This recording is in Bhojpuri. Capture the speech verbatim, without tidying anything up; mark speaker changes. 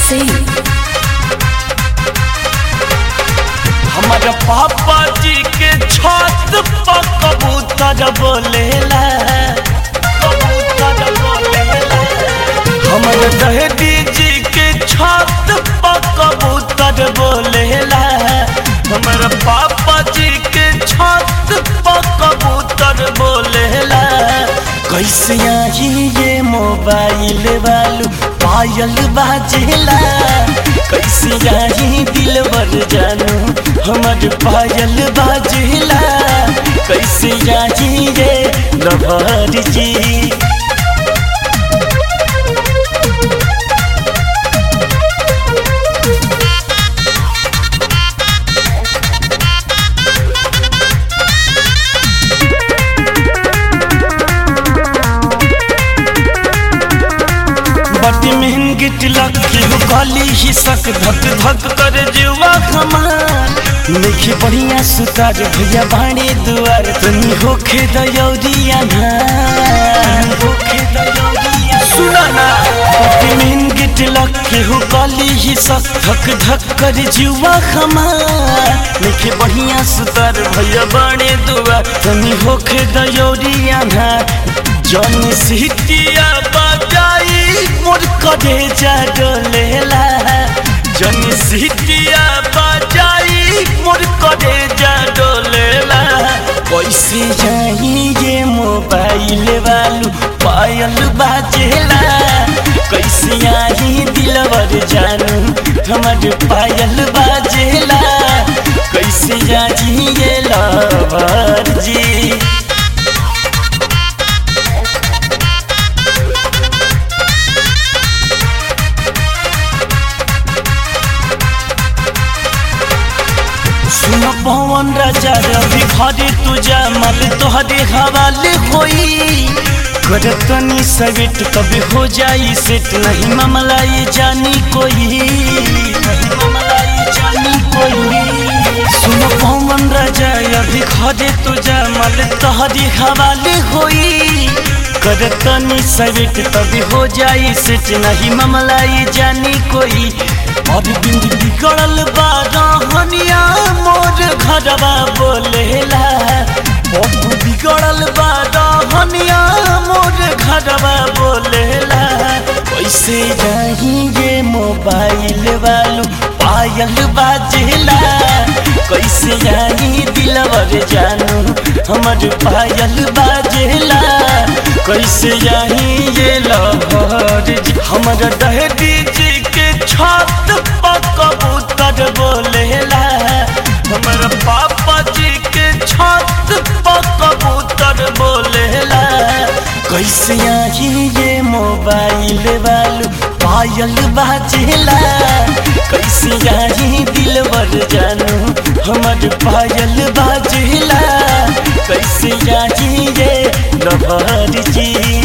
Speaker 1: सिंह।
Speaker 2: हमारे पापा जी के छत पर कबूतर बोलेला, कबूतर बोलेला। हमारे दहदी जी के छत पर कबूतर बोलेला। हमारे पापा जी के छत पर कबूतर बोलेला। कैसे आई ये मोबाइल वालू पायल बाजेला, कैसे आई दिलवर जानू हमर पायल बाजेला, कैसे आई ये लवर जी। बड़ी महंगी लगी गली ही सक धक धक कर जुआ हमार। नहीं बढ़िया सुतार भैया बाणे दुआर तनी होखे दयौरिया ना, होखे दयौरिया सुना ना। बड़ी महंगी लगी गली ही सक धक धक कर जुआ हमार। नहीं बढ़िया सुतार भैया बाणे दुआर तनी होखे दयौरिया ना। जन सिटिया बजाई मोर कदे जा डोलेला, जन सिटिया बजाई मोर कदे जा डोलेला। कैसे जाई ये मोबाइल वालू पायल बाजेला, कैसे आई दिलवर जानू हमर पायल बाजेला, कैसे आई ये लवर जी। सुन पवन राजा रवि घरे तुझा मल तोहरे हवाले होई। करतनी सवेट कभी हो जाई सेट, नहीं मामला ये जानी कोई, नहीं मामला ये जानी कोई। सुन पवन राजा रवि घरे तुझा मल तोहरे हवाले होई। करतनी सवेट कभी हो जाई सेट, नहीं मामला ये जानी कोई। और बिंद बिगड़ल बारहनिया मोर घरवा बोलेला, और बिगड़ल बारहनिया मोर घरवा बोलेला। कैसे जाई ये मोबाइल वालू पायल बाजेला, कैसे जाई दिलवर जानू हमर पायल बाजेला, कैसे जाई ये लवर जी। हमर दहदी जी के छत पर कबूतर बोलेला, हमर पापा जी के छत पर कबूतर बोलेला। कैसे आई ये मोबाइल वालू पायल बाजेला, कैसे आई दिलवर जानू हमर पायल बाजेला, कैसे आई ये लवर जी।